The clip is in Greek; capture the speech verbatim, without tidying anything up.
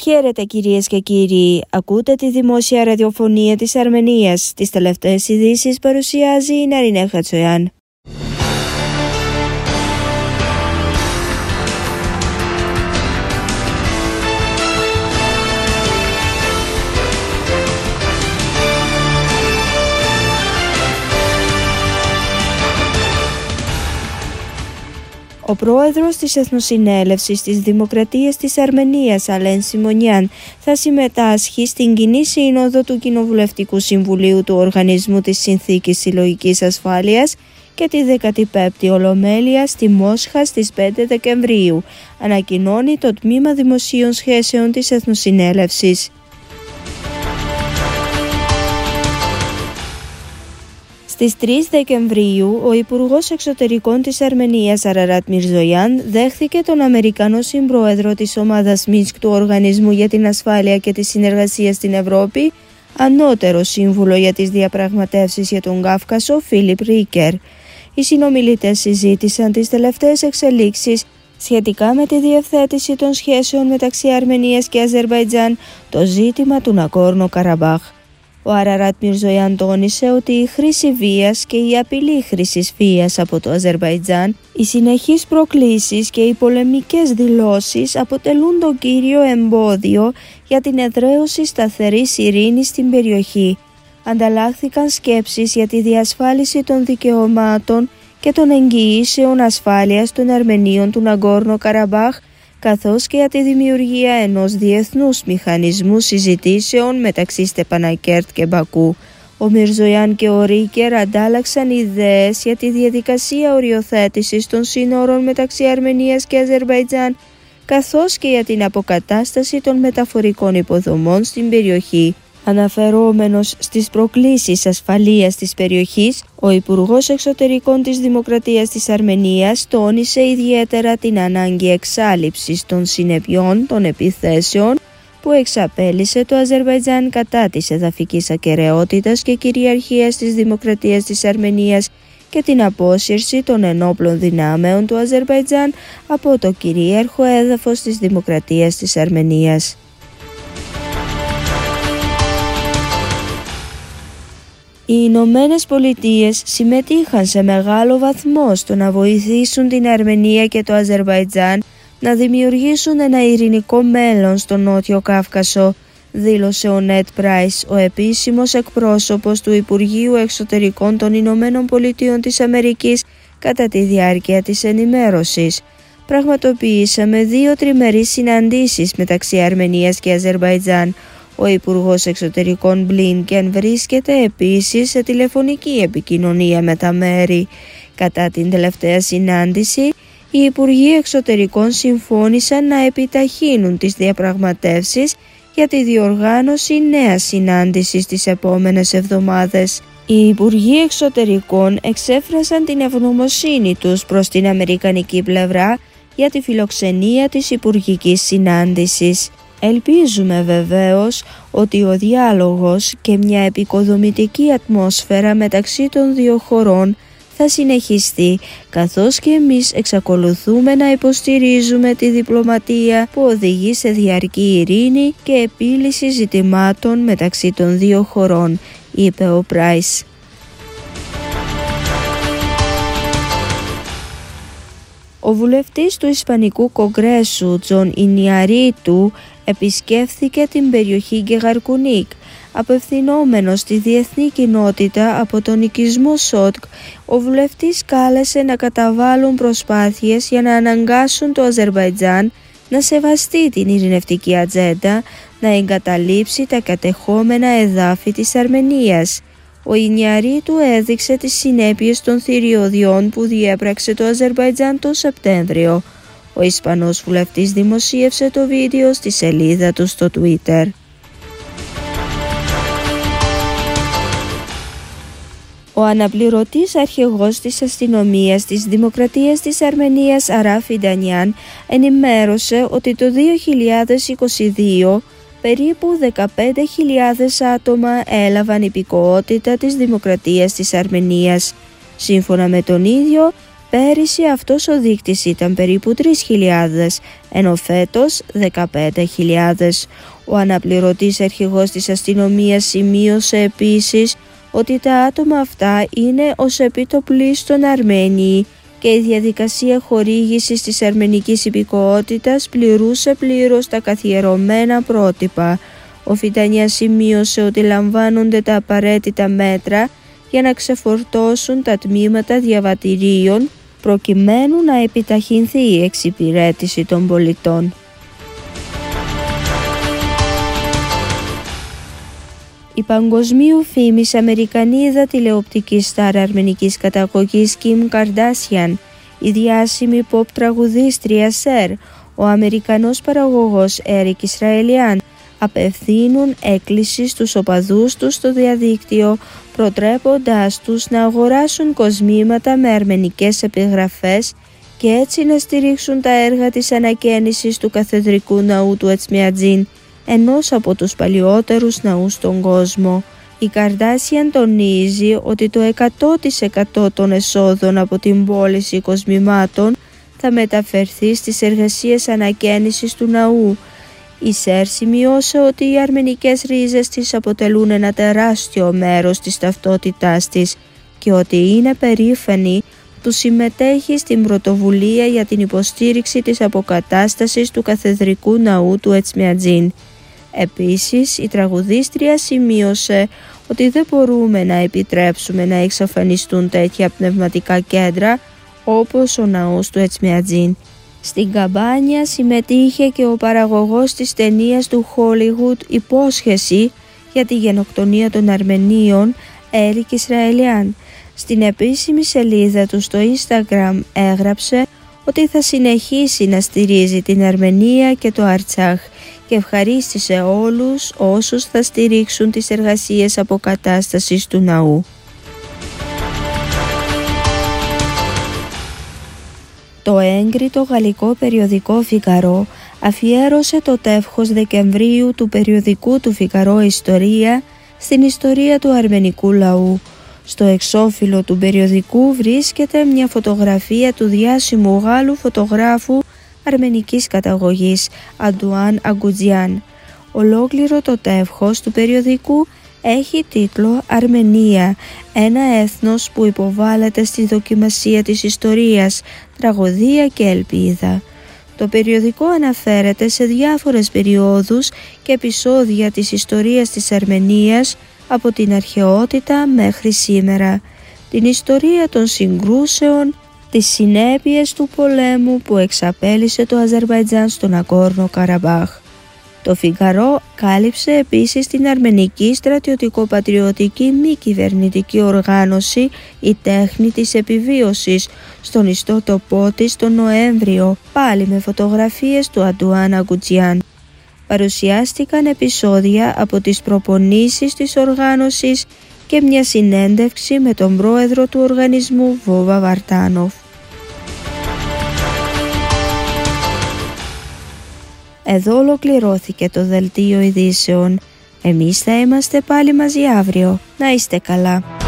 Χαίρετε κυρίες και κύριοι, ακούτε τη δημόσια ραδιοφωνία της Αρμενίας. Τις τελευταίες ειδήσεις παρουσιάζει η Ναρινέ Χατσοϊάν. Ο πρόεδρος της Εθνοσυνέλευσης της Δημοκρατίας της Αρμενίας, Αλέν Σιμονιάν, θα συμμετάσχει στην κοινή σύνοδο του Κοινοβουλευτικού Συμβουλίου του Οργανισμού της Συνθήκης Συλλογικής Ασφάλειας και τη δέκατη πέμπτη Ολομέλεια στη Μόσχα στις πέντε Δεκεμβρίου, ανακοινώνει το Τμήμα Δημοσίων Σχέσεων της Εθνοσυνέλευσης. Στις τρεις Δεκεμβρίου, ο Υπουργός Εξωτερικών της Αρμενίας, Αραράτ Μιρζογιάν, δέχθηκε τον Αμερικανό συμπρόεδρο της ομάδας Μίνσκ του Οργανισμού για την Ασφάλεια και τη Συνεργασία στην Ευρώπη, ανώτερο σύμβουλο για τις διαπραγματεύσεις για τον Κάφκασο, Φίλιπ Ρίκερ. Οι συνομιλητές συζήτησαν τις τελευταίες εξελίξεις σχετικά με τη διευθέτηση των σχέσεων μεταξύ Αρμενίας και Αζερβαϊτζάν, το ζήτημα του Ναγκόρνο Καραμπάχ. Ο Αραράτ Μιρζογιάν τόνισε ότι η χρήση βίας και η απειλή χρήσης βίας από το Αζερβαϊτζάν, οι συνεχείς προκλήσεις και οι πολεμικές δηλώσεις αποτελούν το κύριο εμπόδιο για την εδραίωση σταθερής ειρήνης στην περιοχή. Ανταλλάχθηκαν σκέψεις για τη διασφάλιση των δικαιωμάτων και των εγγυήσεων ασφάλειας των Αρμενίων του Ναγκόρνο Καραμπάχ, καθώς και για τη δημιουργία ενός διεθνούς μηχανισμού συζητήσεων μεταξύ Στεπανακέρτ και Μπακού. Ο Μιρζογιάν και ο Ρίκερ αντάλλαξαν ιδέες για τη διαδικασία οριοθέτησης των σύνορων μεταξύ Αρμενίας και Αζερβαϊτζάν, καθώς και για την αποκατάσταση των μεταφορικών υποδομών στην περιοχή. Αναφερόμενος στις προκλήσεις ασφαλείας της περιοχής, ο Υπουργός Εξωτερικών της Δημοκρατίας της Αρμενίας τόνισε ιδιαίτερα την ανάγκη εξάλειψης των συνεπειών των επιθέσεων που εξαπέλυσε το Αζερβαϊτζάν κατά της εδαφικής ακεραιότητας και κυριαρχίας της Δημοκρατίας της Αρμενίας και την απόσυρση των ενόπλων δυνάμεων του Αζερβαϊτζάν από το κυρίαρχο έδαφος της Δημοκρατίας της Αρμενίας. Οι Ηνωμένες Πολιτείες συμμετείχαν σε μεγάλο βαθμό στο να βοηθήσουν την Αρμενία και το Αζερβαϊτζάν να δημιουργήσουν ένα ειρηνικό μέλλον στο Νότιο Κάφκασο, δήλωσε ο Νέτ Πράις, ο επίσημος εκπρόσωπος του Υπουργείου Εξωτερικών των Ηνωμένων Πολιτείων της Αμερικής, κατά τη διάρκεια της ενημέρωσης. Πραγματοποιήσαμε δύο τριμερείς συναντήσεις μεταξύ Αρμενίας και Αζερβαϊτζάν. Ο Υπουργός Εξωτερικών Μπλίνκεν βρίσκεται επίσης σε τηλεφωνική επικοινωνία με τα μέρη. Κατά την τελευταία συνάντηση, οι Υπουργοί Εξωτερικών συμφώνησαν να επιταχύνουν τις διαπραγματεύσεις για τη διοργάνωση νέας συνάντησης τις επόμενες εβδομάδες. Οι Υπουργοί Εξωτερικών εξέφρασαν την ευγνωμοσύνη τους προς την αμερικανική πλευρά για τη φιλοξενία της υπουργικής συνάντησης. Ελπίζουμε βεβαίως ότι ο διάλογος και μια επικοδομητική ατμόσφαιρα μεταξύ των δύο χωρών θα συνεχιστεί, καθώς και εμείς εξακολουθούμε να υποστηρίζουμε τη διπλωματία που οδηγεί σε διαρκή ειρήνη και επίλυση ζητημάτων μεταξύ των δύο χωρών, είπε ο Πράις. Ο βουλευτής του Ισπανικού Κογκρέσου, Τζον Ινιαρίτου, επισκέφθηκε την περιοχή Γκεγαρκουνίκ. Απευθυνόμενος στη διεθνή κοινότητα από τον οικισμό Σότκ, ο βουλευτής κάλεσε να καταβάλουν προσπάθειες για να αναγκάσουν το Αζερβαϊτζάν να σεβαστεί την ειρηνευτική ατζέντα, να εγκαταλείψει τα κατεχόμενα εδάφη της Αρμενίας. Ο Ινιαρίτου έδειξε τις συνέπειες των θηριωδιών που διέπραξε το Αζερβαϊτζάν το Σεπτέμβριο. Ο Ισπανός βουλευτής δημοσίευσε το βίντεο στη σελίδα του στο Twitter. Ο αναπληρωτής αρχηγός της αστυνομίας της Δημοκρατίας της Αρμενίας, Αρά Φιντανιάν, ενημέρωσε ότι το δύο χιλιάδες είκοσι δύο περίπου δεκαπέντε χιλιάδες άτομα έλαβαν υπηκοότητα της Δημοκρατίας της Αρμενίας. Σύμφωνα με τον ίδιο, Πέρυσι αυτός ο δείκτης ήταν περίπου τρεις χιλιάδες, ενώ φέτος δεκαπέντε χιλιάδες. Ο αναπληρωτής αρχηγός της αστυνομίας σημείωσε επίσης ότι τα άτομα αυτά είναι ως επίτοπλίστων Αρμένιοι και η διαδικασία χορήγησης της αρμενικής υπηκοότητας πληρούσε πλήρως τα καθιερωμένα πρότυπα. Ο Φιτανιάς σημείωσε ότι λαμβάνονται τα απαραίτητα μέτρα για να ξεφορτώσουν τα τμήματα διαβατηρίων προκειμένου να επιταχυνθεί η εξυπηρέτηση των πολιτών. Η παγκοσμίου φήμης Αμερικανίδα τηλεοπτική στάρ αρμενικής καταγωγής Kim Kardashian, η διάσημη pop τραγουδίστρια Σερ, ο Αμερικανός παραγωγός Eric Israelian απευθύνουν έκκληση στους οπαδούς τους στο διαδίκτυο, προτρέποντάς τους να αγοράσουν κοσμήματα με αρμενικές επιγραφές και έτσι να στηρίξουν τα έργα της ανακαίνησης του καθεδρικού ναού του Ετσμιατζίν, ενός από τους παλιότερους ναούς στον κόσμο. Η Καρντάσιαν τονίζει ότι το εκατό τοις εκατό των εσόδων από την πώληση κοσμημάτων θα μεταφερθεί στις εργασίες ανακαίνησης του ναού. Η Σερ σημειώσε ότι οι αρμενικές ρίζες της αποτελούν ένα τεράστιο μέρος της ταυτότητάς της και ότι είναι περήφανη που συμμετέχει στην πρωτοβουλία για την υποστήριξη της αποκατάστασης του καθεδρικού ναού του Ετσμιατζίν. Επίσης, η τραγουδίστρια σημείωσε ότι δεν μπορούμε να επιτρέψουμε να εξαφανιστούν τέτοια πνευματικά κέντρα όπως ο ναός του Ετσμιατζίν. Στην καμπάνια συμμετείχε και ο παραγωγός της ταινίας του Hollywood «Υπόσχεση» για τη γενοκτονία των Αρμενίων, Eric Israelian. Στην επίσημη σελίδα του στο Instagram έγραψε ότι θα συνεχίσει να στηρίζει την Αρμενία και το Αρτσάχ και ευχαρίστησε όλους όσους θα στηρίξουν τις εργασίες αποκατάστασης του ναού. Το έγκριτο γαλλικό περιοδικό Φιγαρό αφιέρωσε το τεύχος Δεκεμβρίου του περιοδικού του Φιγαρό Ιστορία στην ιστορία του αρμενικού λαού. Στο εξώφυλλο του περιοδικού βρίσκεται μια φωτογραφία του διάσημου Γάλλου φωτογράφου αρμενικής καταγωγής Αντουάν Αγκουτζιάν. Ολόκληρο το τεύχος του περιοδικού έχει τίτλο «Αρμενία, ένα έθνος που υποβάλλεται στη δοκιμασία της ιστορίας, τραγωδία και ελπίδα». Το περιοδικό αναφέρεται σε διάφορες περιόδους και επεισόδια της ιστορίας της Αρμενίας από την αρχαιότητα μέχρι σήμερα, την ιστορία των συγκρούσεων, τις συνέπειες του πολέμου που εξαπέλυσε το Αζερβαϊτζάν στον Ναγκόρνο Καραμπάχ. Το Φιγαρό κάλυψε επίσης την αρμενική στρατιωτικο-πατριωτική μη κυβερνητική οργάνωση «Η Τέχνη της Επιβίωσης» στον ιστότοπό της τον Νοέμβριο, πάλι με φωτογραφίες του Αντουάν Αγκουτζιάν. Παρουσιάστηκαν επεισόδια από τις προπονήσεις της οργάνωσης και μια συνέντευξη με τον πρόεδρο του οργανισμού Βόβα Βαρτάνοφ. Εδώ ολοκληρώθηκε το δελτίο ειδήσεων. Εμείς θα είμαστε πάλι μαζί αύριο. Να είστε καλά.